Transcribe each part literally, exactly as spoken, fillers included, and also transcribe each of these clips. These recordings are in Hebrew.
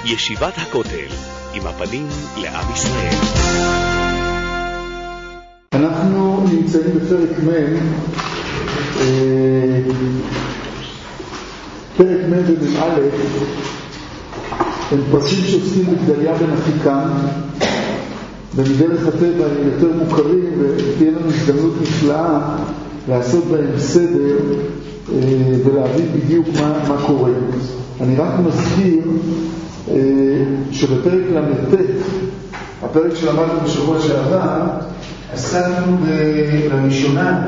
ישיבת הכותל, עם הפנים לעם ישראל. אנחנו נמצאים בפרק מ', פרק מ' ובמ"א, הם פרקים שעוסקים בגדליה בן אחיקם, ומדרך הטבע הם יותר מוכרים, ותהיה לנו הזדמנות נפלאה לעשות בהם סדר ולהבין בדיוק מה, מה קורה. אני רק מזכיר שבפרק למ"ט, הפרק שלמדנו בשבוע שעבר, עסקנו לראשונה,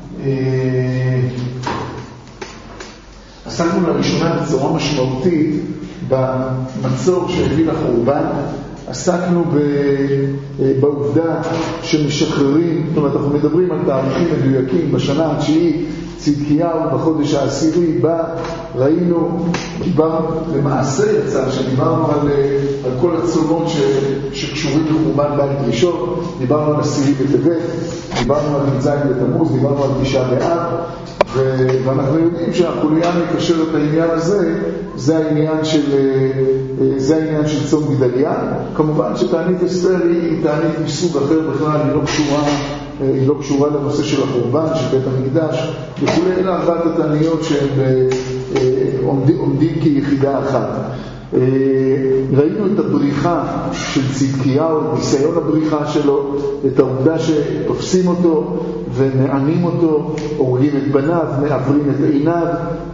עסקנו לראשונה בצורה משמעותית במצור שהביא לחורבן, עסקנו בעובדה שמשחררים, זאת אומרת, אנחנו מדברים על תאריכים מדויקים, בשנה התשיעית, צדקיהו, בחודש העשירי, בא, ראינו, דיברנו, למעשה יצא, שדיברנו על, על כל הצונות ש, שקשורים לחורבן בית ראשון, דיברנו על עשירי בטבת, דיברנו על י"ז בתמוז, דיברנו על תשעה באב, ו, ואנחנו יודעים שהחוליה מקשר את העניין הזה, זה העניין של, זה העניין של צום גדליה. כמובן שתענית אסתר היא תענית מסוג אחר בכלל, היא לא קשורה, היא לא קשורה לנושא של החורבן, של בית המקדש, וכולי, אלה ארבעת התעניות שהם עומדים, עומדים כיחידה אחת. ראינו את הבריחה של צדקיהו, את ניסיון הבריחה שלו, את העובדה שתופסים אותו ומענים אותו, הורגים את בניו, מעברים את עיניו,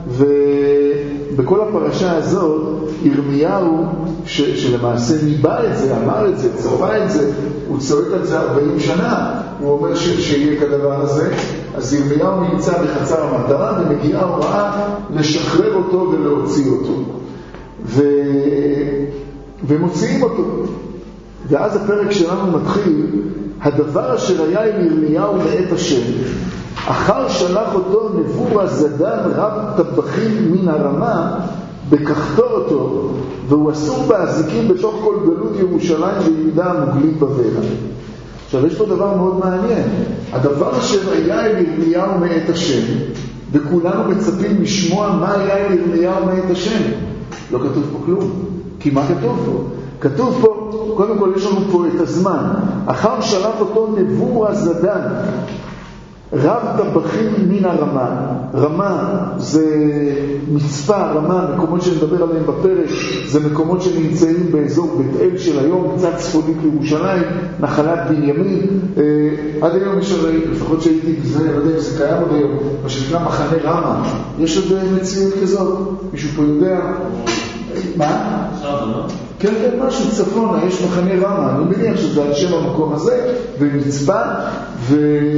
ובכל הפרשה הזאת ירמיהו, ש, שלמעשה ניבא את זה, אמר את זה, צפה את זה, הוא צועק על זה ארבעים שנה, הוא אומר ש, שיהיה כדבר הזה, אז ירמיהו נמצא בחצר המטרה ומגיעה הוראה לשחרר אותו ולהוציא אותו. ו... ומוציאים אותו. ואז הפרק שלנו מתחיל, הדבר אשר היה עם ירמיהו מאת השם, אחר שלח אותו נבורזדן רב טבחים מן הרמה, בקחתו אותו, והוא אסור באזיקים בתוך כל גלות ירושלים ויהודה המוגלים בבלה. עכשיו יש פה דבר מאוד מעניין, הדבר אשר היה עם ירמיהו מאת השם, וכולנו מצפים לשמוע מה היה עם ירמיהו מאת השם. לא כתוב פה כלום. כי מה כתוב פה? כתוב פה, קודם כל יש לנו פה את הזמן. אחר שלח אותו נבורזדן, רב טבחים מן הרמה. רמה זה מצפה, רמה, מקומות שנדבר עליהם בפרק, זה מקומות שנמצאים באזור בית אל של היום, קצת צפונית לירושלים, נחלת בנימין. אה, עד היום יש הרי, לפחות שהייתי בזה, לא יודע אם זה קיים עוד היום, מה שנקרא מחנה רמה. יש עוד מציאות כזאת? מישהו פה יודע? מה? כן, כן, משהו צפונה, יש מחנה רמה, אני מניח שזה על שם המקום הזה, ומצפה, ו...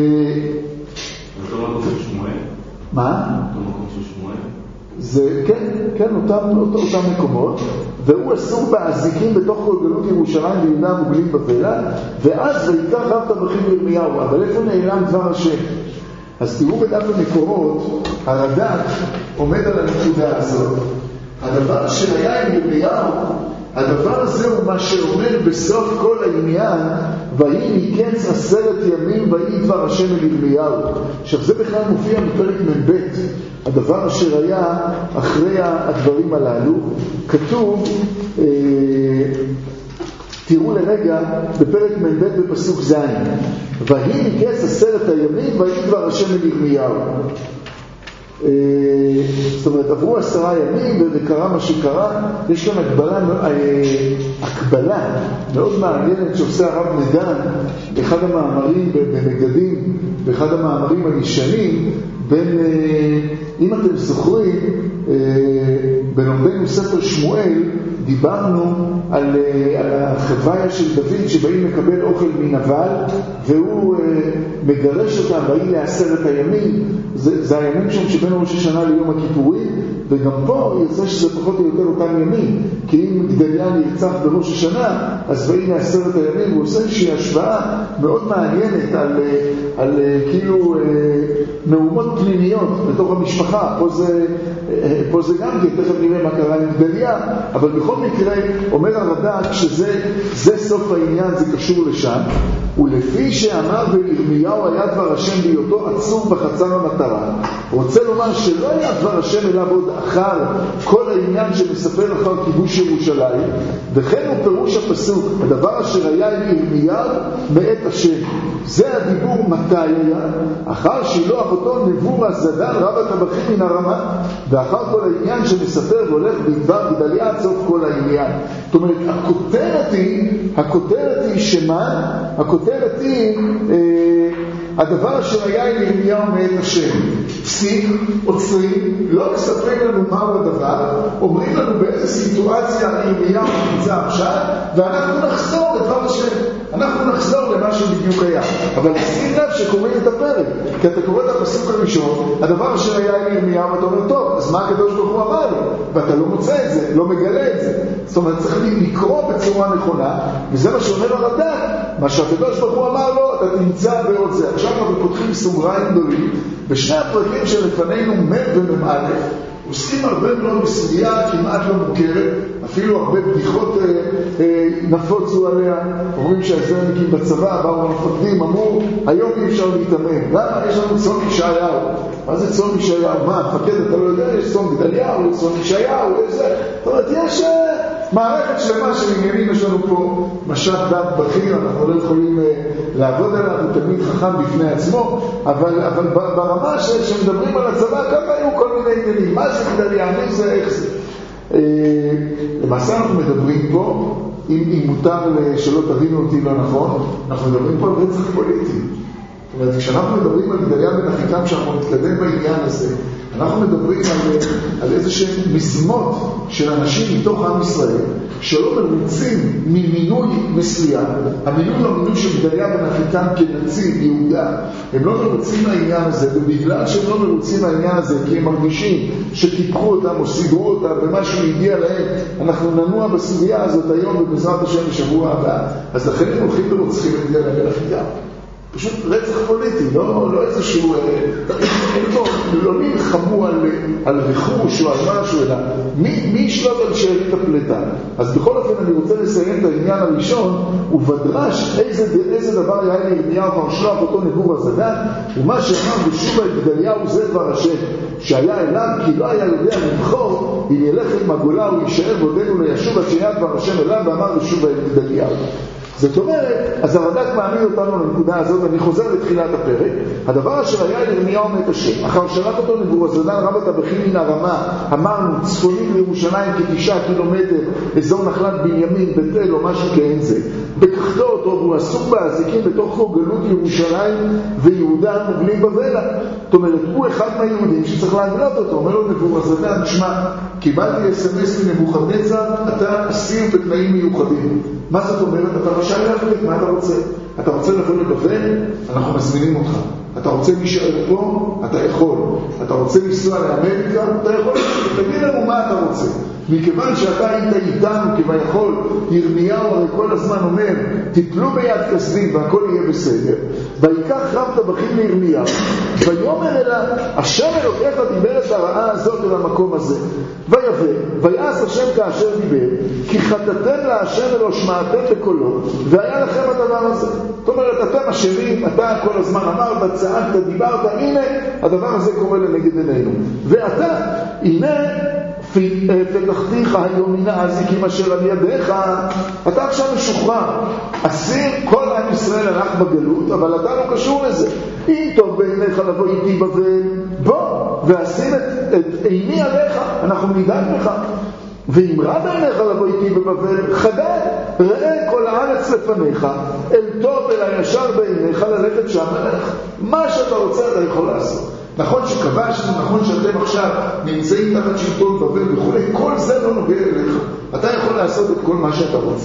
אותו מקום של שמואל? מה? אותו מקום של שמואל? זה, כן, כן, אותם, אותם, אותם מקומות, והוא אסור באזיקים בתוך כל גלות ירושלים ויהודה המוגלים בבלה, ואז ויקרא רב טבחים ירמיהו, אבל איפה נעלם דבר השם? אז תראו בדף המקורות, הרד"ק עומד על הנקודה הזאת, הדבר שהיה עם ירמיהו, הדבר הזה הוא מה שאומר בסוף כל העניין, ויהי מקץ עשרת ימים ויהי דבר השם אל ירמיהו. עכשיו זה בכלל מופיע בפרק מ"ב, הדבר אשר היה אחרי הדברים הללו, כתוב, אה, תראו לרגע בפרק מ"ב בפסוק ז', ויהי מקץ עשרת הימים ויהי דבר השם אל ירמיהו. זאת אומרת, עברו עשרה ימים וקרה מה שקרה. יש כאן הקבלה, הקבלה מאוד מעניינת שעושה הרב נדן באחד המאמרים במגדים, באחד המאמרים הישנים, בין, אם אתם זוכרים, בלומדנו ספר שמואל דיברנו על, על החוויה של דוד שבאים לקבל אוכל מנבל, והוא מגרש אותם, באים לעשרת הימים. זה, זה הימים שם שבין ראש השנה ליום הכיפורים, וגם פה יוצא שזה פחות או יותר אותם ימים, כי אם גדליה נרצח בראש השנה, אז באים לעשרת הימים, הוא עושה איזושהי השוואה מאוד מעניינת על, על כאילו מהומות פנימיות בתוך המשפחה. פה זה פה זה גם כן, תכף נראה מה קרה עם גדליה, אבל בכל מקרה אומר הרד"ק שזה זה סוף העניין, זה קשור לשם. ולפי שאמר בירמיהו היה דבר השם בהיותו עצור בחצר המטרה, רוצה לומר שלא היה דבר השם אליו עוד אחר כל העניין שמספר אחר כיבוש ירושלים, וכן הוא פירוש הפסוק, הדבר אשר היה אל ירמיהו מאת השם. זה הדיבור מתי היה? אחר שילוח אותו נבוא הזדן רב הטבחים מן הרמה, ואחר כל העניין שמספר והולך בדבר גדליה עד סוף כל העניין. זאת אומרת, הכותרת היא, הכותרת היא שמה? הכותרת היא אה, הדבר אשר היה אל ירמיהו מאת השם. פסיק, עוצרים, לא מספרים לנו מהו הדבר, אומרים לנו באיזה סיטואציה ירמיהו נמצא עכשיו, ואנחנו נחזור לדבר השם. אנחנו נחזור למה שבדיוק היה. אבל שים לב שקוראים את הפרק, כי אתה קורא את הפסוק הראשון, הדבר אשר היה אל ירמיהו, ואתה אומר, טוב, אז מה הקדוש ברוך הוא אמר לו? ואתה לא מוצא את זה, לא מגלה את זה. זאת אומרת, צריך לקרוא בצורה נכונה, וזה מה שאומר הרד"ק, מה שהקדוש ברוך הוא אמר לו, אתה תמצא בעוד זה. עכשיו אנחנו פותחים סוגריים גדולים, בשני הפרקים שלפנינו מ' ומ' א', עוסקים הרבה מאוד בסוגיה כמעט לא מוכרת, אפילו הרבה בדיחות אה, אה, נפוצו עליה. אומרים שהזרניקים בצבא, באו המפקדים, אמרו, היום אי אפשר להתאמן. למה? יש לנו צום ישעיהו. מה זה צום ישעיהו? מה, המפקד, אתה לא יודע, יש צום גדליהו, יש צום ישעיהו, יש זה. זאת אומרת, יש אה, מערכת שלמה של עניינים. יש לנו פה משת דת בכיר, אנחנו לא יכולים אה, לעבוד עליו, הוא תמיד חכם בפני עצמו, אבל, אבל ברמה ש, שמדברים על הצבא, כמה היו כל מיני עניינים. מה זה גדליהו? מי זה? איך זה? למעשה אנחנו מדברים פה, אם, אם מותר שלא תבינו אותי לא נכון, אנחנו מדברים פה על רצח פוליטי. זאת אומרת, כשאנחנו מדברים על גדליה בן אחיקם, שאנחנו נתקדם בעניין הזה, אנחנו מדברים על, על איזה שהם מזמות של אנשים מתוך עם ישראל, שלא מרוצים ממינוי מסוים. המינוי הוא המינוי של גדליה בן אחיקם כנציב יהודה. הם לא מרוצים מהעניין הזה, ובגלל שהם לא מרוצים מהעניין הזה, כי הם מרגישים שטיפחו אותם או סידרו אותם ומשהו הגיע להם, אנחנו ננוע בסוגיה הזאת היום ובעזרת השם בשבוע הבא. אז לכן הם הולכים ורוצחים את גדליה בן אחיקם. פשוט רצח פוליטי, לא, לא איזשהו, לא, לא נלחמו על, על רכוש או על משהו, אלא מי, מי ישלוט על שארית הפלטה. אז בכל אופן אני רוצה לסיים את העניין הראשון, ובדרש איזה, איזה דבר היה לירמיהו והשלוח אותו נבור הזדן, ומה שאמר בשוב את גדליהו זה דבר השם, שהיה אליו כי לא היה יודע לבחור, אם ילך עם הגולה הוא יישאר ועודנו לישוב עד שהיה דבר השם אליו, ואמר בשוב את גדליהו. זאת אומרת, אז הרד"ק מעמיד אותנו לנקודה הזאת, ואני חוזר לתחילת הפרק. הדבר אשר היה אל ירמיהו מאת השם, אחר שלח אותו נבוזראדן רב הטבחים מן הרמה, אמרנו, צפונית לירושלים כתשעה קילומטר, אזור נחלת בנימין, בית אל או משהו כאין זה. בקחתו אותו, והוא עסוק באזיקים בתוך גלות ירושלים ויהודה מוגלים בבלה. זאת אומרת, הוא אחד מהיהודים שצריך להגלות אותו. אומר לו נבוזראדן, תשמע, קיבלתי אס אם אס מנבוכדנצר, אתה אסיר בתנאים מיוחדים. מה זאת אומרת? אתה רשאי להחליט מה אתה רוצה. אתה רוצה לבוא לבבל? אנחנו מזמינים אותך. אתה רוצה להישאר פה? אתה יכול. אתה רוצה לנסוע לאמריקה? אתה יכול. תגיד לנו מה אתה רוצה. מכיוון שאתה היית איתנו כביכול, ירמיהו הרי כל הזמן אומר, תתלו ביד כסדים והכל יהיה בסדר. ויקח רב טבחים לירמיהו, ויאמר אליו, השם אלוקיך דיבר את הרעה הזאת אל המקום הזה. ויבא, ויעש השם כאשר דיבר, כי חטאתם להשם ולא שמעתם בקולו, והיה לכם הדבר הזה. זאת אומרת, אתם אשמים, אתה כל הזמן אמרת, צעקת, דיברת, הנה, הדבר הזה קורה לנגד עינינו. ואתה, הנה, פתחתיך היום מן האזיקים אשר על ידיך, אתה עכשיו משוחרר. אסיר, כל עם ישראל הלך בגלות, אבל אתה לא קשור לזה. אם טוב בעיניך לבוא איתי בבל, בוא, ואשים את, את עיני עליך, אנחנו נדאג לך. ואם רע בעיניך לבוא איתי בבבל, חדל, ראה כל הארץ לפניך, אל טוב אל הישר בעיניך ללכת שם עליך. מה שאתה רוצה אתה יכול לעשות. נכון שכבשנו, נכון שאתם עכשיו נמצאים תחת שלטון בבל וכו', כל זה לא נוגע אליך. אתה יכול לעשות את כל מה שאתה רוצה.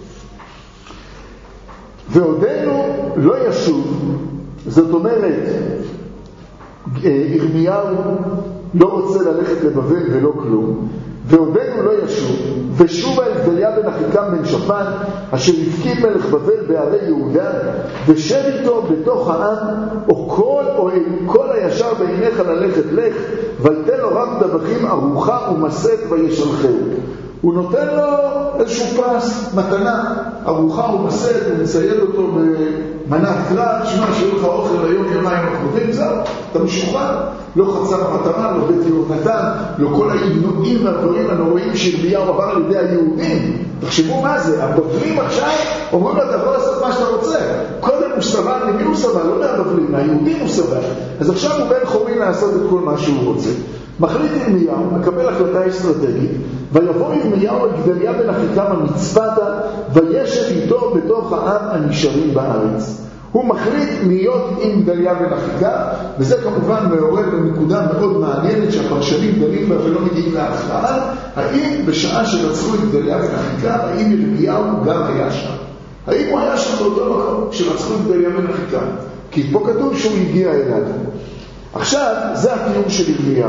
ועודנו לא ישוב, זאת אומרת, ירמיהו לא רוצה ללכת לבבל ולא כלום, ועודנו לא ישוב, ושובה אל גדליה בן אחיקם בן שפן, אשר הפקיד מלך בבל בערי יהודה, ושב איתו בתוך העם, או כל, או כל הישר בעיניך ללכת לך, ויתן לו רב טבחים ארוחה ומסת וישלחהו. הוא נותן לו איזשהו פרס, מתנה, ארוחה ומסת, הוא מצייד אותו במנת קרב, שמע שיהיה לך אוכל היום ימיים הקרובים, זהו, אתה משוחרר, לא חצר המטרה, לא בית יהונתן, לא כל העינויים והדברים הנוראים שירמיהו עבר על ידי היהודים. תחשבו מה זה, הבבלים עכשיו אומרים לו, אתה יכול לעשות מה שאתה רוצה. קודם הוא סבל, למי הוא סבל? לא מהבבלים, מהיהודים הוא סבל. אז עכשיו הוא בן חורין לעשות את כל מה שהוא רוצה. מחליט ירמיהו, מקבל החלטה אסטרטגית, ויבוא ירמיהו אל גדליה בן אחיקם המצפתה, וישב איתו בתוך העם הנשארים בארץ. הוא מחליט להיות עם גדליה בן אחיקם, וזה כמובן מעורר בנקודה מאוד מעניינת שהפרשנים דנים בה ולא מגיעים להכרעה, האם בשעה שרצחו את גדליה בן אחיקם, האם ירמיהו גם היה שם? האם הוא היה שם באותו מקום שרצחו את גדליה בן אחיקם? כי פה כתוב שהוא הגיע אליו. עכשיו, זה התיאור של ירמיהו.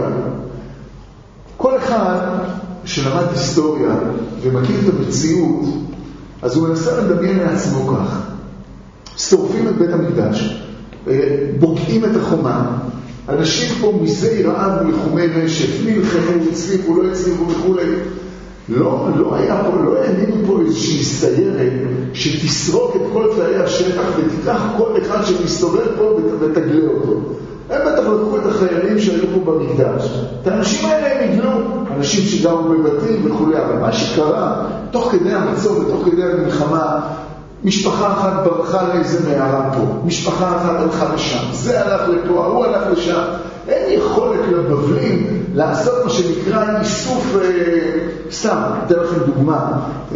כל אחד שלמד היסטוריה ומכיר את המציאות, אז הוא מנסה לדמיין לעצמו כך. שורפים את בית המקדש, בוקעים את החומה, אנשים פה מזי רעב ולחומי רשף, נלחמו, הצליחו, לא הצליחו וכו'. לא, לא היה פה, לא הענינו פה איזושהי סיירת שתסרוק את כל תאי השטח ותיקח כל אחד שמסתובב פה ותגלה אותו. הם בטח לקחו את החיילים שהיו פה במקדש. את האנשים האלה הם הגלו, אנשים שגרו בבתים וכו'. אבל מה שקרה, תוך כדי המצור ותוך כדי המלחמה, משפחה אחת ברחה לאיזה מערה פה, משפחה אחת הלכה לשם, זה הלך לפה, הוא הלך לשם. אין יכולת לבבלים לעשות מה שנקרא איסוף, אה, סתם, אתן לכם דוגמה, אה,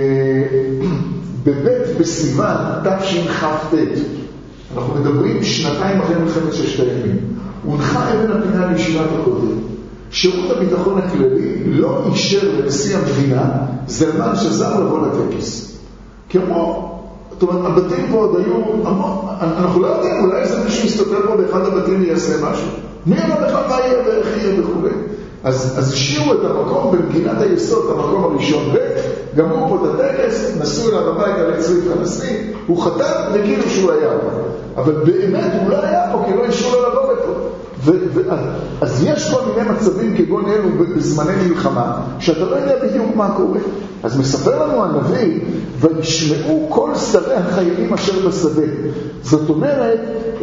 בבית בסיוון, תשכ"ט, אנחנו מדברים שנתיים אחרי מלחמת ששת הימים, הונחה אבן הפינה לישיבת הכותל. שירות הביטחון הכללי לא אישר לנשיא המדינה זלמן שזר לבוא לטקס. כמו, זאת אומרת, הבתים פה עוד היו, אנחנו לא יודעים, אולי איזה מישהו מסתכל פה באחד הבתים ויעשה משהו. מי אמר לך מה יהיה ואיך יהיה וכו'. אז, אז השאירו את המקום במגינת היסוד, המקום הראשון ב', גמרו פה את הטקס, נסעו אליו הביתה לצריף הנשיא, הוא חתם וכאילו שהוא היה פה. אבל באמת הוא לא היה פה, כי לא אישרו לו לבוא לפה. ו- ו- אז יש כל מיני מצבים כגון אלו בזמני מלחמה, שאתה לא יודע בדיוק מה קורה. אז מספר לנו הנביא, וישמעו כל שרי החיילים אשר בשדה. זאת אומרת,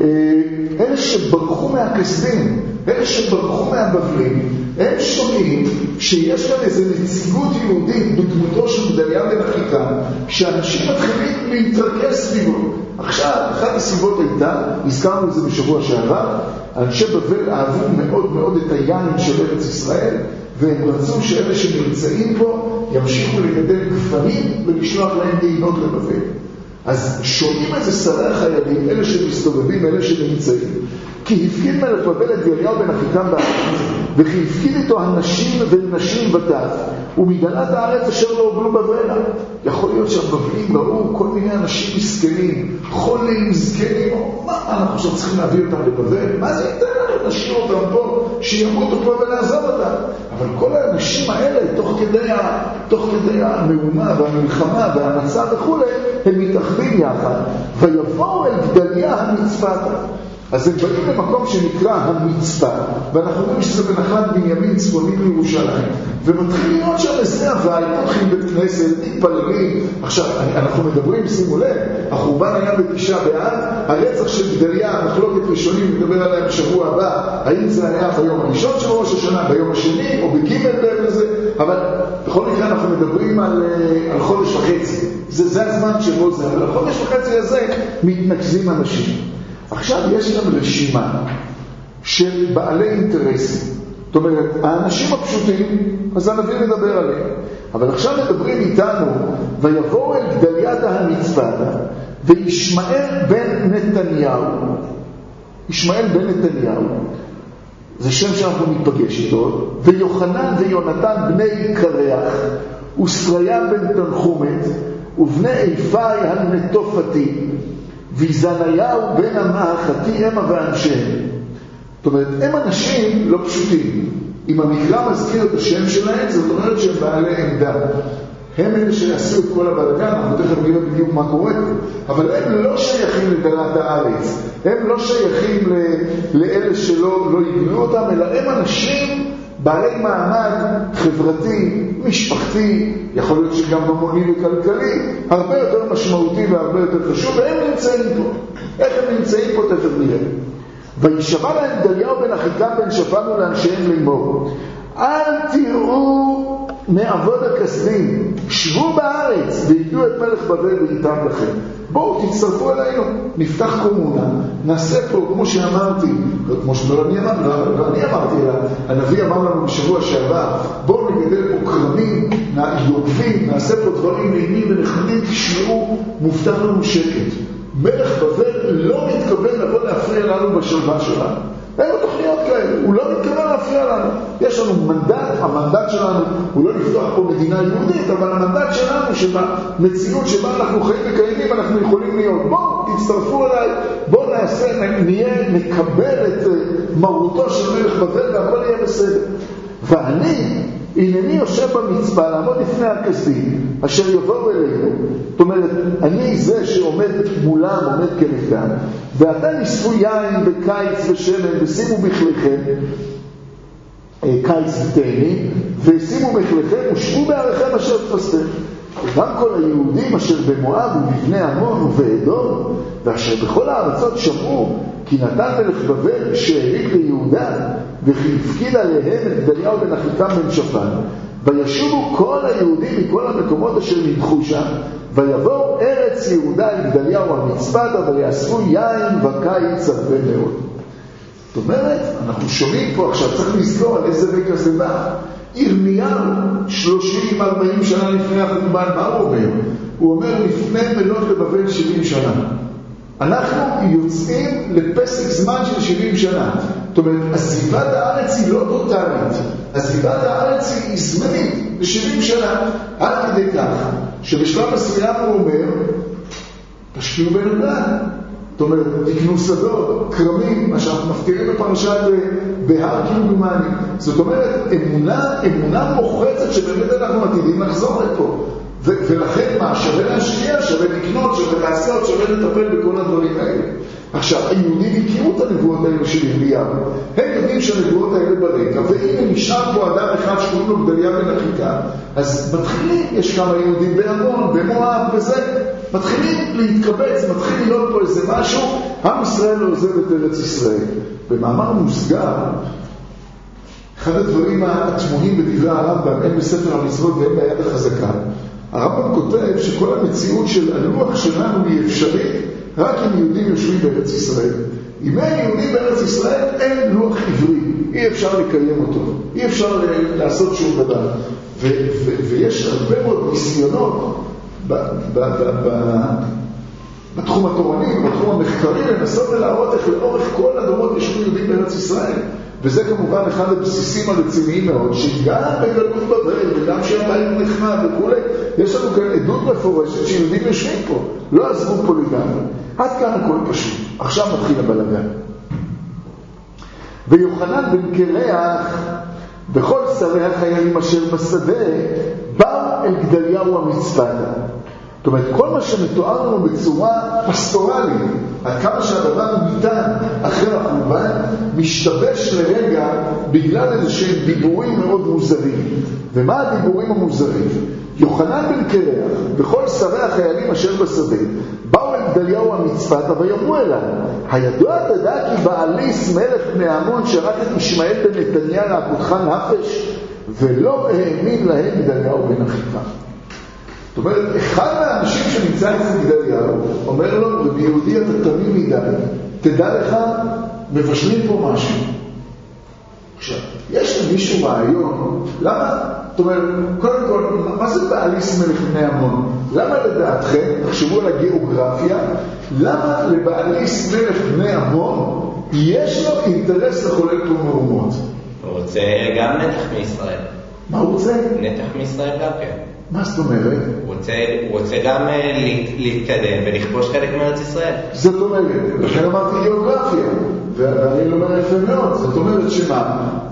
אלה שברחו מהכסדים, אלה שברחו מהבבלים, הם שומעים שיש כאן איזו נציגות יהודית בדמותו של גדליה בן אחיקם, שאנשים מתחילים להתרכז סביבו. עכשיו, אחת הסיבות הייתה, הזכרנו את זה בשבוע שעבר, אנשי בבל אהבו מאוד מאוד את היין של ארץ ישראל, והם רצו שאלה שנמצאים פה ימשיכו לגדל גפנים ולשלוח להם טעינות לבבל. אז שומעים את זה שרי החיילים, אלה שמסתובבים, אלה שנמצאים, כי הפקיד מלך בבל את גדליהו בן אחיקם בארץ, וכי הפקיד איתו הנשים ונשים וטף, ומגנת הארץ אשר לא הוגלו בבלה. יכול להיות שהבבלים ראו כל מיני אנשים מסכנים, חולים, זקנים, מה אנחנו עכשיו צריכים להביא אותם לבבל? מה זה ייתן לנו? נשאיר אותם פה, שימותו פה ולעזוב אותם. אבל כל האנשים האלה, תוך כדי, ה... תוך כדי המהומה והמלחמה והמצב וכו', הם מתאחדים יחד, ויבואו אל גדליה המצפתה. אז הם באים למקום שנקרא המצפה, ואנחנו רואים שזה בנחלת בנימין צפונית לירושלים, ומתחילים לראות שם איזה הוואי, פותחים בית כנסת, מתפללים. עכשיו, אנחנו מדברים, שימו לב, החורבן היה בתשעה באב, הרצח של גדליה, המחלוקת ראשונים, נדבר עליה בשבוע הבא, האם זה היה ביום הראשון של ראש השנה, ביום השני, או בגימל בין לזה, אבל בכל מקרה אנחנו מדברים על, על חודש וחצי. זה, זה הזמן שבו זה, אבל החודש וחצי הזה מתנקזים אנשים. עכשיו יש גם רשימה של בעלי אינטרסים. זאת אומרת, האנשים הפשוטים, אז הנביא מדבר עליהם. אבל עכשיו מדברים איתנו, ויבואו אל גדליית המצפתה, וישמעאל בן נתניהו. ישמעאל בן נתניהו, זה שם שאנחנו מתפגש איתו, ויוחנן ויונתן בני קרח, ושריה בן תנחומת, ובני איפי הנטופתי, ויזניהו בן המאחתי המה ואנשיהם. זאת אומרת, הם אנשים לא פשוטים. אם המקרא מזכיר את השם שלהם, זאת אומרת שהם בעלי עמדה. הם אלה שיעשו את כל הבלגן, אנחנו תכף נראה בדיוק מה קורה, אבל הם לא שייכים לדלת הארץ, הם לא שייכים לאלה שלא לא יגנו אותם, אלא הם אנשים בעלי מעמד חברתי, משפחתי, יכול להיות שגם ממוני וכלכלי, הרבה יותר משמעותי והרבה יותר חשוב, והם נמצאים פה. איך הם נמצאים פה תכף נראה. וישבע להם גדליהו בן אחיקם בן שפן ולאנשיהם לאמור, אל תראו מעבוד הכסדים, שבו בארץ ויתנו את מלך בבל וייתם לכם. בואו תצטרפו אלינו, נפתח קומונה, נעשה פה, כמו שאמרתי, כמו שלא אני אמרתי, לא אני אמרתי, אלא הנביא אמר לנו בשבוע שעבר, בואו נגדל פה קרמים, יורפים, נעשה פה דברים נעימים ונחמדים, תשמעו, מובטח לנו שקט. מלך בבל לא מתכוון לבוא להפריע לנו בשלווה שלנו. אין לו תוכניות כאלה, הוא לא מתכוון להפריע לנו. יש לנו מנדט, המנדט שלנו הוא לא לפתוח פה מדינה יהודית, אבל המנדט שלנו שבמציאות שבה אנחנו חיים וקיימים אנחנו יכולים להיות. בואו תצטרפו אליי, בואו נעשה, נהיה, נקבל את מרותו של מלך בבל והכל יהיה בסדר. ואני הנני יושב במצפה לעמוד לפני הכסדים אשר יבואו אלינו. זאת אומרת, אני זה שעומד מולם, עומד כנגדם, ואתה נשפו יין בקיץ ושמן ושימו בכליכם, קיץ ותאנים, ושימו בכליכם ושבו בעריכם אשר תפסתם. גם כל היהודים אשר במואב ובבני עמון ובאדום ואשר בכל הארצות שמעו כי נתן מלך בבל שאריך ליהודה וכי הפקיד עליהם את גדליהו בן אחיקם בן שפן, וישובו כל היהודים מכל המקומות אשר נדחו שם, ויבואו ארץ יהודה עם גדליהו המצפתה ויאספו יין וקיץ הרבה מאוד. זאת אומרת, אנחנו שומעים פה עכשיו, צריך לזכור על איזה רקע זה בא. ירמיהו שלושים ארבעים שנה לפני החורבן, מה הוא אומר? הוא אומר לפני מלוך לבבל שבעים שנה. אנחנו יוצאים לפסק זמן של שבעים שנה. זאת אומרת, עזיבת הארץ היא לא טוטלית. עזיבת הארץ היא זמנית, ב-שבעים שנה. עד כדי כך, שבשלב מסוים הוא אומר, תשקיעו בנדל"ן. זאת אומרת, תקנו שדות, קרמים, מה שאנחנו מפתירים בפרשת בהר כמדומני. זאת אומרת, אמונה, אמונה מוחצת שבאמת אנחנו עתידים לחזור לפה. ו- ולכן מה? שווה להשקיע, שווה לקנות, שווה לעשות, שווה לטפל בכל הדברים האלה. עכשיו, היהודים הכירו את הנבואות האלה של ירמיהו. הם יודעים שהנבואות האלה ברקע, והנה נשאר פה אדם אחד שקוראים לו גדליהו בן אחיקם. אז מתחילים, יש כמה יהודים בעמון, במואב וזה, מתחילים להתקבץ, מתחיל להיות פה איזה משהו, עם ישראל לא עוזב את ארץ ישראל. במאמר מוסגר, אחד הדברים התמוהים בדברי הרמב"ם, הם בספר המצוות והם ביד החזקה. הרמב"ם כותב שכל המציאות של הלוח שלנו היא אפשרית רק אם יהודים יושבים בארץ ישראל. אם אין יהודים בארץ ישראל, אין לוח עברי. אי אפשר לקיים אותו. אי אפשר לעשות שום דבר. ו- ו- ויש הרבה מאוד ניסיונות ב- ב- ב- ב- בתחום התורני, בתחום המחקרי, לנסות ולהראות איך לאורך כל הדורות ישבו יהודים בארץ ישראל. וזה כמובן אחד הבסיסים הרציניים מאוד, שגם בגלות בבל, וגם שהבית נחמד וכו', יש לנו כאן עדות מפורשת שיהודים יושבים פה, לא עזבו פה לגמרי. עד כאן הכל פשוט. עכשיו מתחיל הבלגן. ויוחנן בן קרח, בכל שרי החיילים אשר בשדה, באו אל גדליהו המצפתה. זאת אומרת, כל מה שמתואר לנו בצורה פסטורלית, עד כמה שהדבר ניתן אחרי החורבן, משתבש לרגע בגלל איזה שהם דיבורים מאוד מוזרים. ומה הדיבורים המוזרים? יוחנן בן קרח וכל שרי החיילים אשר בשדה באו אל גדליהו המצפתה ויאמרו אליו, הידוע תדע כי בעליס מלך בני עמון שרק את ישמעאל בן נתניה לעקודך נפש, ולא האמין להם גדליהו בן אחיקם. זאת אומרת, אחד מהאנשים שנמצא אצל גדליהו אומר לו, ביהודי אתה תמים מדי, תדע לך, מבשלים פה משהו. עכשיו, יש למישהו רעיון, למה? זאת אומרת, קודם כל, מה זה בעליס מלך בני עמון? למה לדעתכם, תחשבו על הגיאוגרפיה, למה לבעליס מלך בני עמון יש לו אינטרס לחולל פה מהומות? הוא רוצה גם נתח מישראל. מה הוא רוצה? נתח מישראל גם כן. מה זאת אומרת? הוא רוצה, הוא רוצה גם להתקדם ולכבוש חלק מארץ ישראל. זאת אומרת, לכן אמרתי גיאוגרפיה, ואני לא אומר יפה מאוד, זאת אומרת שמה?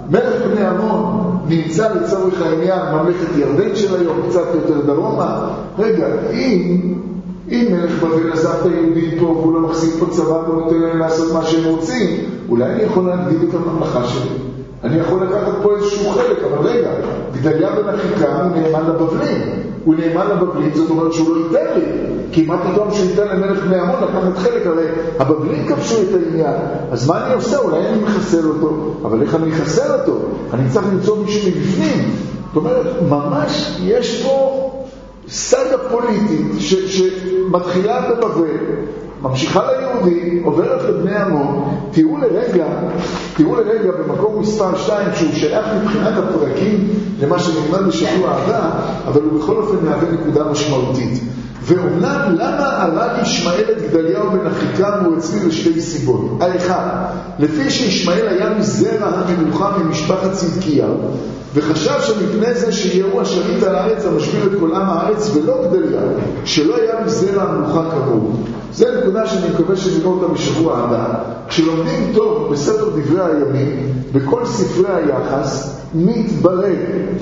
מלך בני עמון נמצא לצורך העניין ממלכת ירדן של היום, קצת יותר דרומה. רגע, אם, אם מלך בבל עזב את היהודים פה והוא לא מחזיק פה צבא ונותן להם לעשות מה שהם רוצים, אולי אני יכול להגדיל את הממלכה שלי. אני יכול לקחת פה איזשהו חלק, אבל רגע, גדליה בן אחיקם הוא נאמן לבבלים. הוא נאמן לבבלים, זאת אומרת שהוא לא ייתן לי. כי מה פתאום שהוא ייתן למלך בני עמון לקחת חלק, הרי הבבלים כבשו את העניין. אז מה אני עושה? אולי אני מחסל אותו, אבל איך אני מחסל אותו? אני צריך למצוא מישהו מבפנים. זאת אומרת, ממש יש פה סגה פוליטית ש- שמתחילה בבבל, ממשיכה ליהודי, עוברת לבני עמון. תראו לרגע, תראו לרגע במקום מספר שתיים, שהוא שייך מבחינת הפרקים למה שנלמד בשבוע הבא, אבל הוא בכל אופן מהווה נקודה משמעותית. ואומנם למה הרג ישמעאל את גדליהו בן אחיקם הוא הצביע לשתי סיבות. האחד, לפי שישמעאל היה מזרע המלוכה ממשפחת צדקיהו, וחשב שמפני זה שיהו השליט על הארץ המשביר את כל עם הארץ ולא גדליהו, שלא היה מזרע המלוכה כמוהו. זה נקודה שאני מקווה שנראה אותה בשבוע הבא. כשלומדים טוב בספר דברי הימים, בכל ספרי היחס, מתברר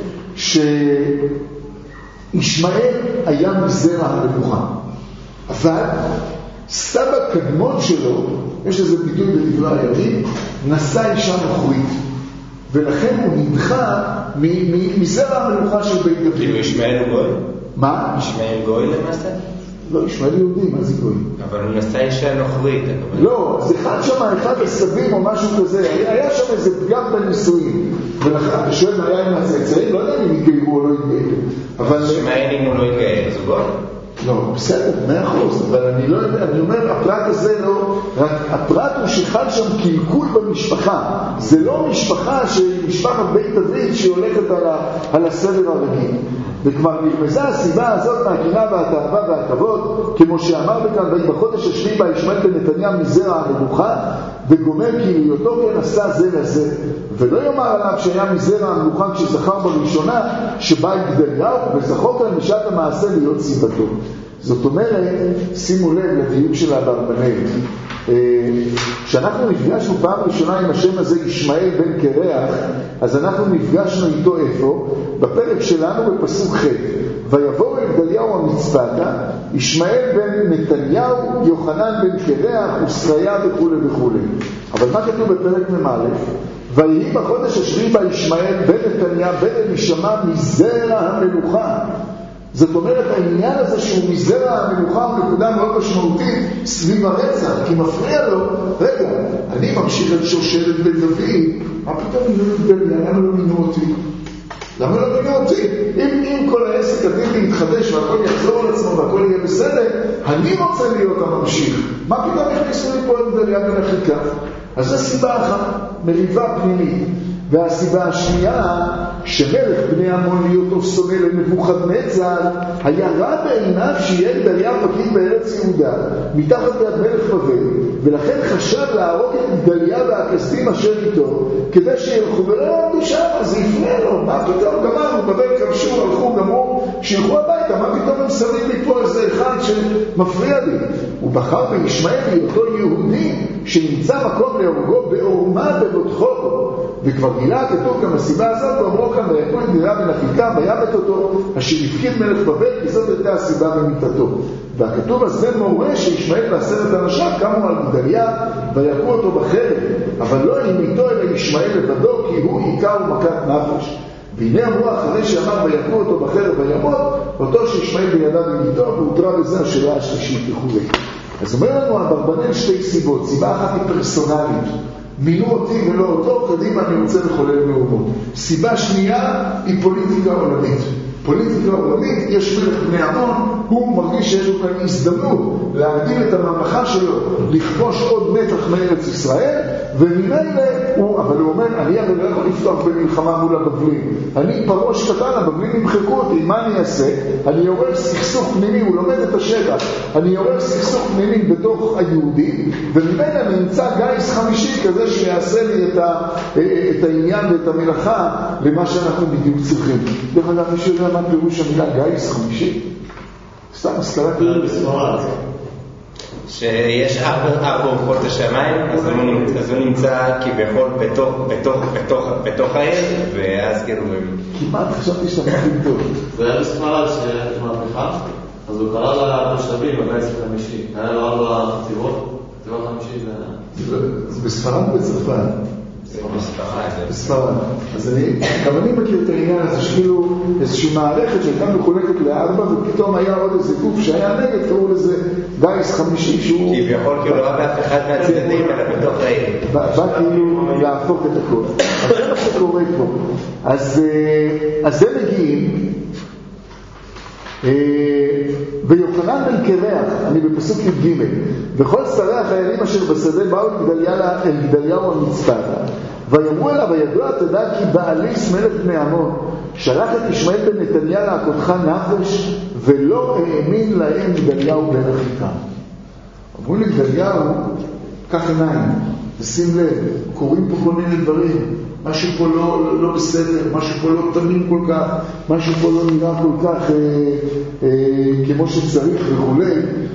שישמעאל היה מזרע המלוכה. אבל סבא קדמון שלו, יש איזה ביטוי בדברי הימים, נשא אישה נוכרית. ולכן הוא נדחה מזרע המלוכה של בית דוד. כאילו ישמעאל הוא גוי? מה? ישמעאל גוי למעשה? לא, ישמעאל יהודי, מה זה גוי? אבל הוא נשא אישה נוכרית. לא, זה אחד שם, אחד הסבים או משהו כזה, היה שם איזה פגם בנישואים. ולכן, אתה שואל מה היה עם הצאצאים? לא יודע אם יתגיירו או לא יתגיירו. ישמעאל אם הוא לא יתגייר, אז הוא גוי? לא, בסדר, מאה אחוז, אבל אני לא יודע, אני אומר, הפרט הזה לא, רק הפרט הוא שחל שם קלקול במשפחה. זה לא משפחה שמשפחת בית דוד שהולכת על, ה, על הסדר הרגיל. וכבר נרמזה הסיבה הזאת מהקינה והתאווה והכבוד, כמו שאמר בכאן, בחודש השביעי בה ישמעאל בן נתניה מזרע המלוכה, וגומר כאילו אותו כן עשה זה לזה. ולא יאמר עליו שהיה מזרע המלוכה כשזכר בראשונה, שבא גדליהו, וזכור כאן בשעת המעשה להיות סיבתו. זאת אומרת, שימו לב לדיוק של האברבנאל. כשאנחנו נפגשנו פעם ראשונה עם השם הזה ישמעאל בן קרח, אז אנחנו נפגשנו איתו איפה? בפרק שלנו בפסוק ח' ויבוא אל גדליהו המצפתה, ישמעאל בן נתניהו, יוחנן בן קרח, ושריה וכו' וכו'. אבל מה כתוב בפרק ממא'? ויהי בחודש השביעי בה ישמעאל בן נתניה בן אלישמע מזרע המלוכה. זאת אומרת, העניין הזה שהוא מזרע המלוכה הוא נקודה מאוד משמעותית סביב הרצח, כי מפריע לו, רגע, אני ממשיך את שושלת בן דוד, מה פתאום מינו את גדליה? למה לא מינו אותי? למה לא מינו אותי? אם, אם כל העסק עתיד להתחדש והכל יחזור על עצמו והכל יהיה בסדר, אני רוצה להיות הממשיך. מה פתאום הכניסו לי פה את גדליה בן אחיקם? אז זו סיבה אחת, מריבה פנימית. והסיבה השנייה, שמלך בני עמון להיותו שונא לנבוכדנצר, היה רע בעיניו שיהיה גדליה פקיד בארץ יהודה, מתחת יד מלך בבל, ולכן חשב להרוג את גדליה והכסדים אשר איתו, כדי שילכו ולא עמדו שם, אז יפנה לו, מה פתאום גמרנו, בבל כבשו, הלכו, גמרו, שילכו הביתה, מה פתאום הם שמים לי פה איזה אחד שמפריע לי? הוא בחר בישמעאל להיותו יהודי, שנמצא מקום להורגו בעורמה בבוטחו, וכבר גילה כתוב גם הסיבה הזאת, ואמרו כאן ויקו את גדליה בן אחיקם וימת אותו, אשר הפקיד מלך בבל, כי זאת הייתה הסיבה במיתתו. והכתוב הזה מורה שישמעאל ועשרת אנשיו קמו על גדליה ויכו אותו בחרב, אבל לא המיתו אלא ישמעאל לבדו, כי הוא עיקר ומכת נפש. והנה אמרו אחרי שאמר ויכו אותו בחרב וימות, אותו שישמעאל בידיו ומיתו, והותרה בזה השאלה השלישית וכו'. אז אומר לנו אברבנאל שתי סיבות. סיבה אחת היא פרסונלית, מינו אותי ולא אותו, קדימה אני רוצה לחולל מהומות. סיבה שנייה היא פוליטיקה עולמית. פוליטיקה עולמית, יש מלך בני עמון, הוא מרגיש שיש לו כאן הזדמנות להגדיל את הממלכה שלו, לכבוש עוד נתח מארץ ישראל, וממילא הוא, אבל הוא אומר, אני הרי לא יכול לפתוח במלחמה מול הבבלים. אני פרוש קטן, הבבלים ימחקו אותי, מה אני אעשה? אני יורר סכסוך פנימי, הוא לומד את השטח, אני יורר סכסוך פנימי בתוך היהודים, וממילא נמצא גייס חמישי כזה שיעשה לי את, ה, את העניין ואת המלאכה למה שאנחנו בדיוק צריכים. דרך אגב, מי שיודע מה פירוש המילה גייס חמישי? סתם, השכלה כללית. שיש ארבע, ארבע רוחות השמיים, אז הוא, אז הוא נמצא כביכול בתוך, בתוך, בתוך, בתוך העיר, ואז כאילו הם... כמעט חשבתי שאתה מכין טוב. זה היה בספרד שיש מהפכה, אז הוא קרא לתושבים בבית החמישי, היה לו ארבע חטיבות, חטיבה חמישי זה... זה בספרד ובצרפת. בספרד. בספרד. אז אני, גם אני מכיר את העניין הזה, שכאילו איזושהי מערכת שהייתה מחולקת לארבע, ופתאום היה עוד איזה גוף שהיה נגד, קראו לזה גיס חמישי, שהוא... כביכול כאילו לא באף אחד מהצדדים, אלא בתוך העיר. בא כאילו להפוך את הכל. אז זה מה שקורה פה. אז זה מגיעים, ויוחנן בן קרח, אני בפסוק י"ג, וכל שרי החיילים אשר בשדה באו אל גדליהו המצפתה, ויאמרו אליו, הידוע תדע כי בעליס מלך בני עמון שלח את ישמעאל בן נתניה להכותך נפש, ולא האמין להם גדליהו בן אחיקם. אמרו לגדליהו, קח עיניים ושים לב, קוראים פה כל מיני דברים, משהו פה לא, לא, לא בסדר, משהו פה לא תמים כל כך, משהו פה לא נראה כל כך אה, אה, כמו שצריך וכולי.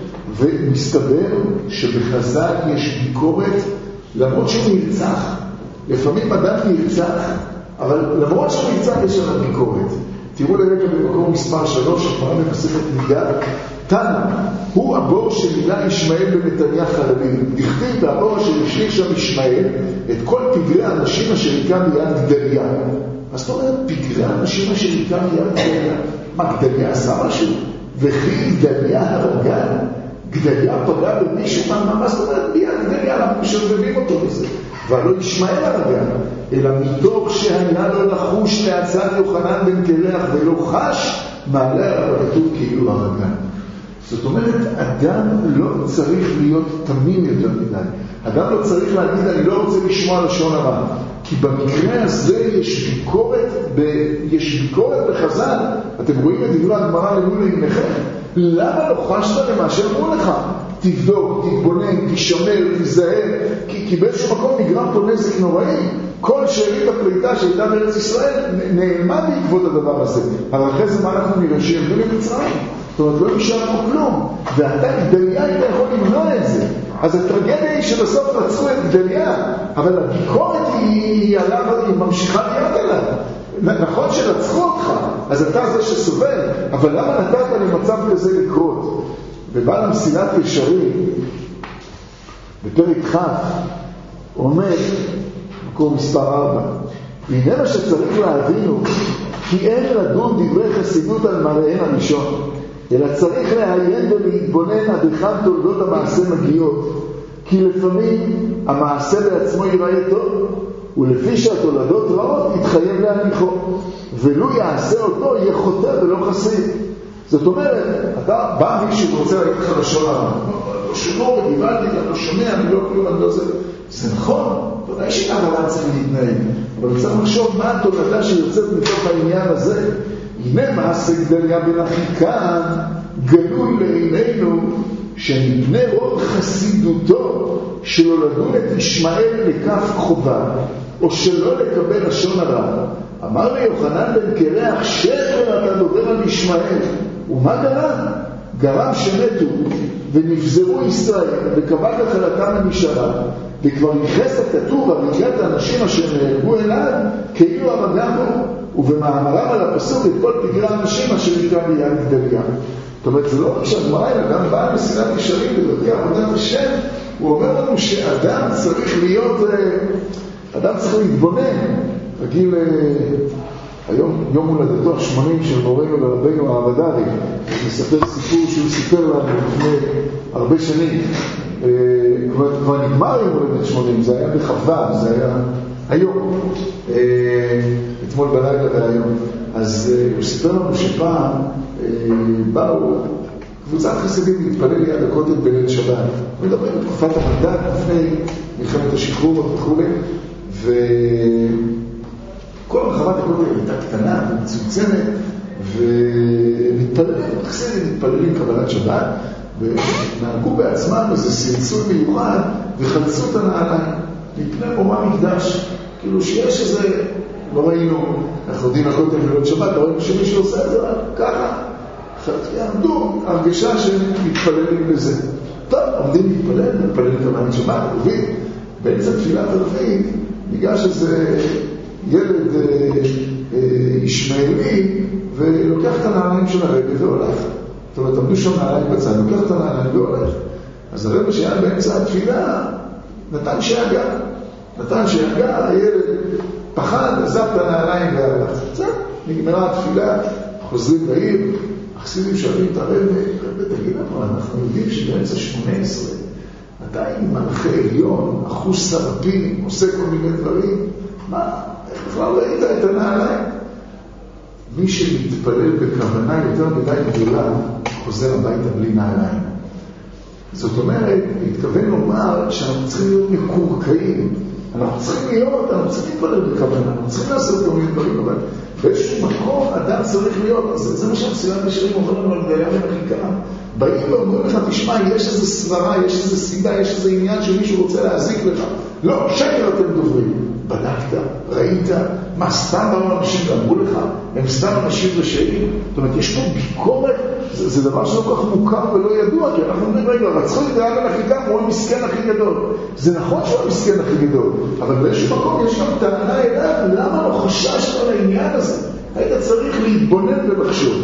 ומסתבר שבחז"ל יש ביקורת, למרות שהוא נרצח. לפעמים אדם נרצח, אבל למרות שהוא נרצח יש עליו ביקורת. תראו לרגע במקום מספר שלוש, הפרעה במסכת ניגה, תנא, הוא הבור שמילה ישמעאל בנתניה חללים. דכתיב והבור אשר השליך שם ישמעאל את כל פגרי האנשים אשר היכה מיד גדליה. אז זאת אומרת, פגרי האנשים אשר היכה מיד גדליה. מה, גדליה עשה משהו? וכי גדליה הרגה? גדליה פגע במישהו? מה, מה זאת אומרת? מיד גדליה, למה משרבבים אותו בזה? ולא ישמעאל הרגה, אלא מתוך שהיה לו לחוש להצעת יוחנן בן קרח ולא חש, מעלה עליו כתוב כאילו הרגה. זאת אומרת, אדם לא צריך להיות תמים יותר מדי. אדם לא צריך להגיד, אני לא רוצה לשמוע לשון הרע. כי במקרה הזה יש ביקורת, ב... יש ביקורת בחז"ל. אתם רואים את דברי הגמרא למול עיניכם? למה לא חשת למה שאמרו לך? תבדוק, תתבונן, תשמר, תיזהר, כי, כי באיזשהו מקום נגרם פה נזק נוראי. כל שארית הפליטה שהייתה בארץ ישראל נעלמה בעקבות הדבר הזה. אבל אחרי זה מה אנחנו נראה? שירדו למצרים. זאת אומרת, לא נשאר פה כלום. ואתה, גדליה, היית יכול למנוע את זה. אז הטרגדיה היא שבסוף רצחו את גדליה, אבל הביקורת היא עליו, היא ממשיכה להיות עליו. נכון שרצחו אותך, אז אתה זה שסובל, אבל למה נתת למצב כזה לקרות? ובעל המסילת ישרים, בפרק ח' אומר, מקום מספר ארבע, והנה מה שצריך להבינו, כי אין לדון דברי חסידות על מראיהם הראשון, אלא צריך לעיין ולהתבונן עד היכן תולדות המעשה מגיעות, כי לפעמים המעשה בעצמו ייראה טוב, ולפי שהתולדות רעות יתחייב להניחו, ולו יעשה אותו יהיה חוטא ולא חסיד. זאת אומרת, אתה בא מישהו ורוצה להגיד לך לשון הרע, לא שומע ודיברתי, אני לא שומע, אני לא כלום, אני לא זה. זה נכון, ודאי שגם אדם צריך להתנהג, אבל צריך לחשוב מה התולדה שיוצאת מתוך העניין הזה. הנה מעשה גדליה בן אחיקם גלוי לעינינו, שמפני רוב חסידותו שלא לדון את ישמעאל לכף חובה, או שלא לקבל לשון הרע. אמר לי יוחנן בן קרח, שקר אתה דובר על ישמעאל. ומה גרם? גרם שמתו ונפזרו ישראל וקבע גחלתם הנשארה, וכבר ייחס הכתוב הריגת האנשים אשר נהרגו אליו כאילו הרגם בו, ובמאמרם על הפסוק את כל פגרי האנשים אשר נקרא מיד גדליה. זאת אומרת, זה לא רק שהגמרא, אלא גם בעל מסילת ישרים בדרכי עבודת השם, הוא אומר לנו שאדם צריך להיות, אדם צריך להתבונן. רגיל, היום יום הולדתו השמונים של מורנו ורבנו העבדרי, הוא מספר סיפור שהוא סיפר לנו לפני הרבה שנים. כבר, כבר נגמר יום הולדת שמונים, זה היה בחווה, זה היה היום, אתמול בלילה והיום. אז הוא סיפר לנו שפעם באו קבוצת חסידים להתפלל ליד הכותל בליל שבת. מדברים בתקופת המנדט לפני מלחמת השחרור וכו', וכל רחבת הכותל הייתה קטנה ומצומצמת, ומתפללים, חסידים מתפללים קבלת שבת, ונהגו בעצמם איזה סרצול מיוחד וחלצו את הנעליים מפני אומה מקדש. כאילו שיש איזה, לא ראינו, אנחנו יודעים הכותל בליל שבת, לא ראינו שמישהו עושה את זה ככה. יעמדו הרגשה שהם מתפללים לזה. טוב, עומדים להתפלל, להתפלל את המעין שבת, דוד, באמצע תפילת דוד, ניגש איזה ילד ישמעאלי, ולוקח את הנעליים של הרבי והולך. זאת אומרת, עמדו שם נעליים בצד, לוקח את הנעליים והולך. אז הרבי שהיה באמצע התפילה, נתן שיגע. נתן שיגע, הילד פחד, עזב את הנעליים והלך. זה, נגמרה התפילה, חוזרים בעיר, החסידים שואלים את הרבי, הרבי תגיד לנו, אנחנו יודעים שבאמצע שמונה עשרה, עדיין מלכי עליון, אחוש סרפים, עושה כל מיני דברים, מה, איך בכלל ראית את הנעליים? מי שמתפלל בכוונה יותר מדי גדולה, חוזר הביתה בלי נעליים. זאת אומרת, התכוון לומר שאנחנו צריכים להיות מקורקעים, אנחנו צריכים להיות, אנחנו צריכים להתפלל בכוונה, אנחנו צריכים לעשות כל מיני דברים, אבל באיזשהו מקום אדם צריך להיות, אז זה מה שהמסירת ישרים אומר לנו על גדליה ומחיקה. באים ואומרים לך, תשמע, יש איזו סברה, יש איזו סיבה, יש איזה עניין שמישהו רוצה להזיק לך. לא, שקר אתם דוברים. בדקת, ראית, מה סתם באו אנשים ואמרו לך, הם סתם אנשים רשעים. זאת אומרת, יש פה ביקורת, זה, זה דבר שלא כך מוכר ולא ידוע, כי אנחנו אומרים, רגע, רצחו את גדליה ומחיקה, הוא המסכן הכי גדול. זה נכון שהוא המסכן הכי גדול, אבל באיזשהו מקום יש גם טענה אליו, למה לא חששת על העניין הזה? היית צריך להתבונן ולחשוב.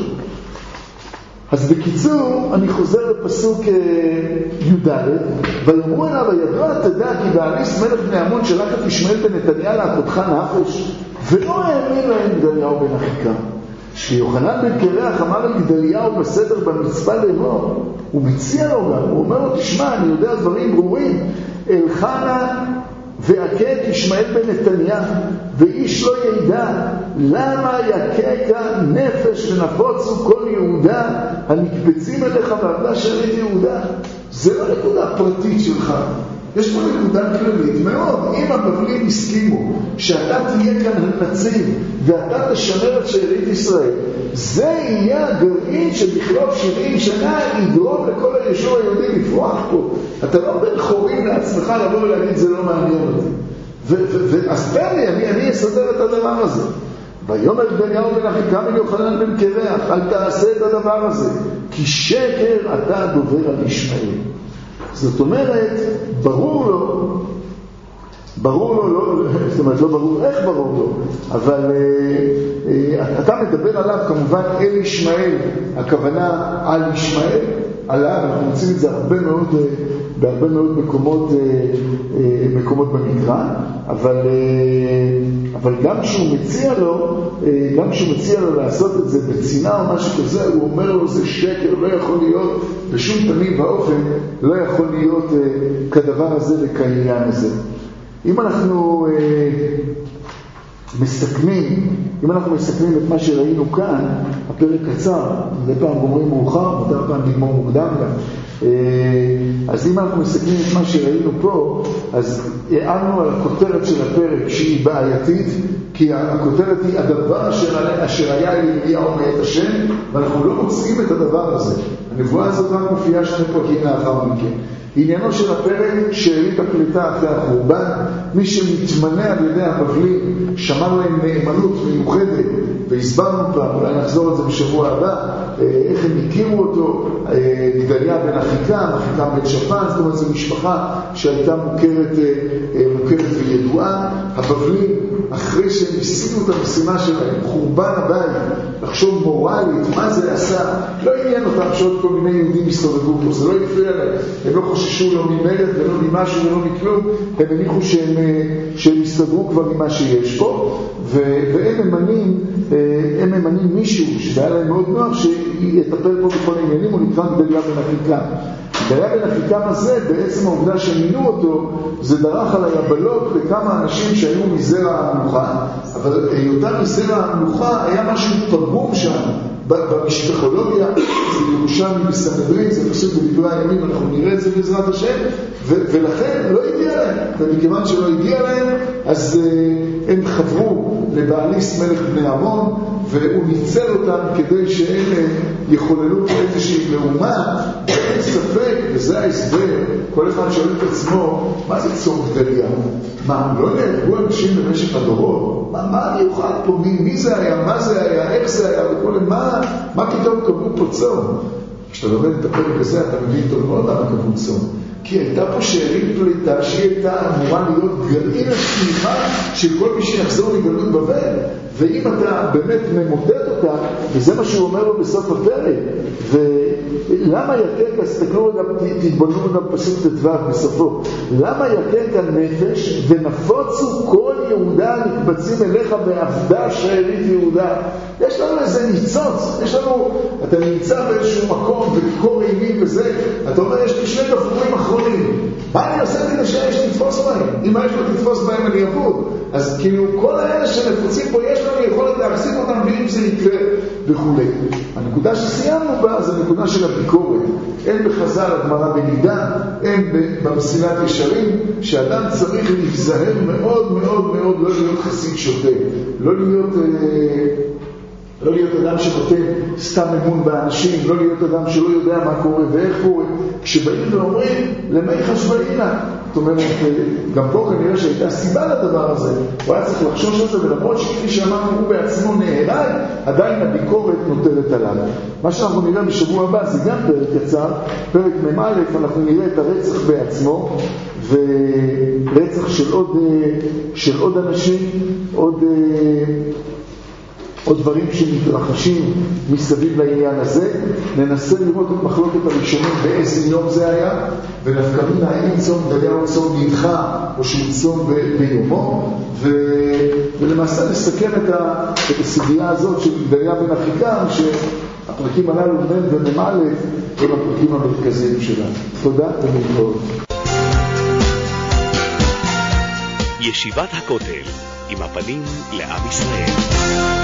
אז בקיצור, אני חוזר לפסוק י"ד, ויאמרו אליו, הידוע תדע כי באניס מלך בני עמון שלח את ישמעאל בן נתניה לאחותך נפש, ולא האמין להם גדליהו בן אחיקם. שיוחנן בן קרח אמר על גדליהו בסדר במצפה לאמור, הוא מציע לו גם, הוא אומר לו, תשמע, אני יודע דברים ברורים, אלחנה והכה את ישמעאל בן נתניה, ואיש לא ידע למה יקקה נפש ונפוצו כל יהודה הנקבצים אליך ועבדה שארית יהודה. זה לא נקודה פרטית שלך, יש פה נקודה כללית מאוד. אם הבבלים הסכימו שאתה תהיה כאן הנציב ואתה תשמר את שארית ישראל, זה יהיה הגרעין שבכלוף שבעים שנה יגרום לכל הישור היהודי לפרוח פה. אתה לא בן חורים לעצמך לבוא ולהגיד זה לא מעניין אותי. אז תן לי, אני, אני אסדר את הדבר הזה. ויאמר גדליהו בן אחיקם אל יוחנן בן קרח, אל תעשה את הדבר הזה, כי שקר אתה דובר על ישמעאל. זאת אומרת, ברור לו, ברור לו, לא, זאת אומרת, לא ברור איך ברור לו, אבל אה, אה, אתה מדבר עליו כמובן אל ישמעאל, הכוונה על ישמעאל, עליו, אנחנו מוצאים את זה הרבה מאוד, אה, בהרבה מאוד מקומות, אה, אה, מקומות במקרא, אבל, אה, אבל גם כשהוא מציע לו, אה, גם כשהוא מציע לו לעשות את זה בצינה או משהו כזה, הוא אומר לו זה שקר, לא יכול להיות, בשום פנים ואופן, לא יכול להיות אה, כדבר הזה וכעניין הזה. אם אנחנו אה, מסכמים, אם אנחנו מסכמים את מה שראינו כאן, הפרק קצר, מדי פעם גומרים מאוחר, מדי פעם נגמור מוקדם גם. אה, אז אם אנחנו מסכמים את מה שראינו פה, אז הערנו על הכותרת של הפרק שהיא בעייתית, כי הכותרת היא הדבר אשר, אשר היה ירמיהו מאת השם, ואנחנו לא מוצאים את הדבר הזה. הנבואה הזאת רק מופיעה שני פרקים לאחר מכן. עניינו של הפרק שארית הפליטה אחרי החורבן, מי שמתמנה על ידי הבבלים שמר להם נאמנות מיוחדת, והסברנו פעם, אולי נחזור את זה בשבוע הבא, איך הם הכירו אותו, גדליה בן אחיקם, אחיקם בן שפן, זאת אומרת זו משפחה שהייתה מוכרת, מוכרת וידועה. הבבלים, אחרי שהם השיגו את המשימה שלהם, חורבן הבית, לחשוב מורלית, מה זה עשה, לא עניין אותם שעוד כל מיני יהודים מסתובבו פה, זה לא הפריע להם, הם לא חוששו לא ממרד ולא ממשהו ולא מכלום, הם הניחו שהם, שהם הסתדרו כבר ממה שיש פה, והם ממנים, הם ממנים מישהו שזה היה להם מאוד נוח שיטפל פה בכל העניינים, הוא נקרא גדליה בן אחיקם. גדליה בן אחיקם הזה, בעצם העובדה שמינו אותו, זה דרך על היבלות לכמה אנשים שהיו מזרע המלוכה, אבל היותם מזרע המלוכה היה משהו פגום שם במשפחולוגיה, זה ירושלמי בסנהדרין, זה פשוט בדברי הימים, אנחנו נראה את זה בעזרת השם, ו- ולכן לא הגיע להם, ומכיוון שלא הגיע להם, אז uh, הם חברו לבעליס מלך בני עמון, והוא ניצל אותם כדי שהם uh, יחוללו איזושהי לאומה. אין ספק, וזה ההסבר, כל אחד שואל את עצמו, מה זה צום גדליה? מה, לא נהרגו אנשים במשך הדורות? מה, מה מיוחד פה? מי, מי זה היה? מה זה היה? איך זה היה? וכל, מה, מה פתאום קבעו פה צום? כשאתה לומד את הפרק הזה, אתה מבין טוב מאוד למה קבעו צום. כי הייתה פה שארית פליטה שהיא הייתה אמורה להיות גרעין הצמיחה של כל מי שיחזור מגלות בבל. ואם אתה באמת ממודד אותה, וזה מה שהוא אומר לו בסוף הפרק, ולמה יקר, תסתכלו רגע, תתבוננו גם פסוק ט"ו בסופו, למה יקר כאן נפש ונפוצו כל יהודה נקבצים אליך ועבדה שארית יהודה. יש לנו איזה ניצוץ, יש לנו, אתה נמצא באיזשהו מקום וקור אימים וזה, אתה אומר יש לי שני גפרורים אחרונים, מה אני עושה כדי שיש לתפוס בהם? אם יש לו לתפוס בהם אני אבוד. אז כאילו כל האלה שנפוצים פה יש לנו יכולת להחזיק אותם ואם זה יקרה וכו'. הנקודה שסיימנו בה זה הנקודה של הביקורת. אין בחז"ל הגמרא בנידה, אין במסילת ישרים, שאדם צריך להיזהר מאוד מאוד מאוד לא להיות חסיד שוטה, לא להיות... לא להיות אדם שנותן סתם אמון באנשים, לא להיות אדם שלא יודע מה קורה ואיך קורה. כשבאים ואומרים, למי חשבאינה? זאת אומרת, גם פה כנראה שהייתה סיבה לדבר הזה. הוא היה צריך לחשוש על זה, ולמרות שכפי שאמרנו, הוא בעצמו נהרג, עדיין הביקורת נותרת עליו. מה שאנחנו נראה בשבוע הבא, זה גם פרק קצר, פרק ממא', אנחנו נראה את הרצח בעצמו, ורצח של עוד, של עוד אנשים, עוד... עוד דברים שמתרחשים מסביב לעניין הזה. ננסה לראות את מחלוקת הראשונים באיזה יום זה היה, ונפקא מינה האם צום גדליהו צום נדחה או שהוא צום ביומו, ו... ולמעשה נסכם את, ה... את הסוגיה הזאת של גדליה בן אחיקם, שהפרקים הללו בין וממלא הם הפרקים המרכזיים שלה. תודה ולהתראות. ישיבת הכותל עם הפנים לעם ישראל.